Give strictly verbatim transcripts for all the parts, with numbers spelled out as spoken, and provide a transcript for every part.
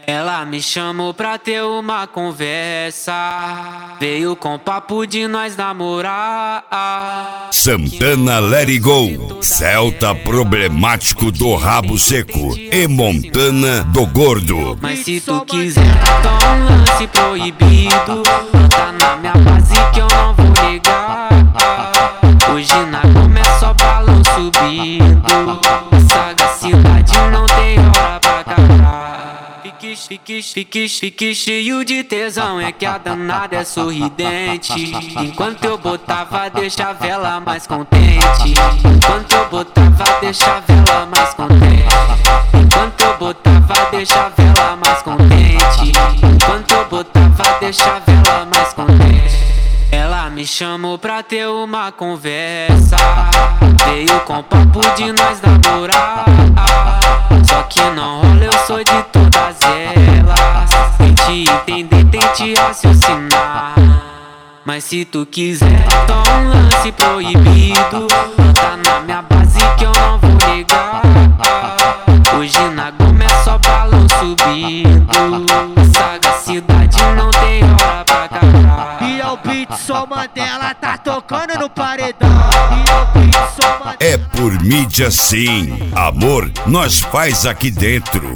Ela me chamou pra ter uma conversa, veio com papo de nós namorar. Santana Let It Go, Celta problemático do rabo seco e Montana do gordo. Mas se tu quiser dar um lance proibido, tá na minha base que eu não vou negar. Hoje na Goma é só balão subindo, sagacidade não tem hora pra acabar. Fique, fique, fique, fique cheio de tesão, é que a danada é sorridente. Enquanto eu botava, deixa a vela mais contente. Enquanto eu botava, deixa a vela mais contente. Enquanto eu botava, deixa a vela mais contente. Enquanto eu botava, deixa a vela mais contente. Ela me chamou pra ter uma conversa, veio com papo de nós namorar. Só que não rola, eu sou de todas elas. Tente entender, tente raciocinar. Mas se tu quiser dar um lance proibido, tá na minha base que eu não vou negar. Hoje na Goma é só balão subindo, sagacidade não tem hora pra acabar. E é o beat só Mandela, tá tocando no paredão. E é o beat só Mandela. É por mídia sim, amor, nós faz aqui dentro.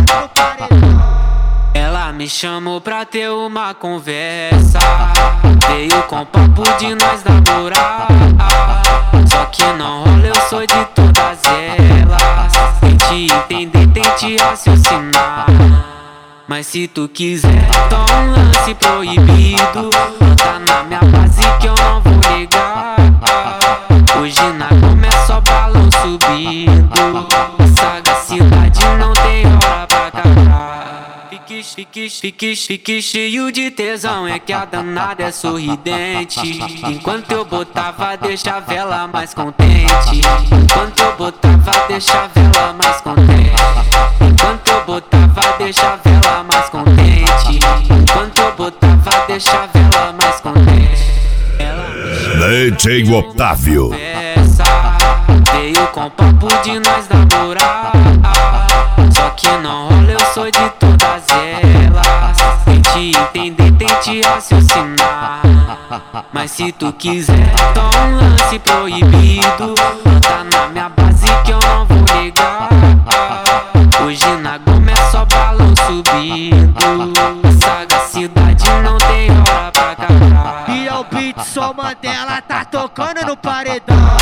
Ela me chamou pra ter uma conversa, veio com papo de nós namorar. Só que não rola, eu sou de todas elas. Tente entender, tente raciocinar. Mas se tu quiser dar um lance proibido, tá na minha base que eu não vou negar. Hoje na Goma é só balão subindo, sagacidade não tem hora pra acabar. Fique, fique, fique, fique cheio de tesão, é que a danada é sorridente. Enquanto eu botava, deixa a vela mais contente. Enquanto eu botava, deixa a vela mais contente. Enquanto eu botava, deixa a vela mais contente. Enquanto eu botava, deixa a vela mais contente. D J Otávio. Veio com papo de nós namorar. Só que não rola, eu sou de todas elas. Tente entender, tente raciocinar. Mas se tu quiser dar um lance proibido, tá na minha base que eu não vou negar. Hoje na Goma é só balão subindo, sagacidade não tem hora pra acabar. E é o beat só Mandela, tá tocando no paredão.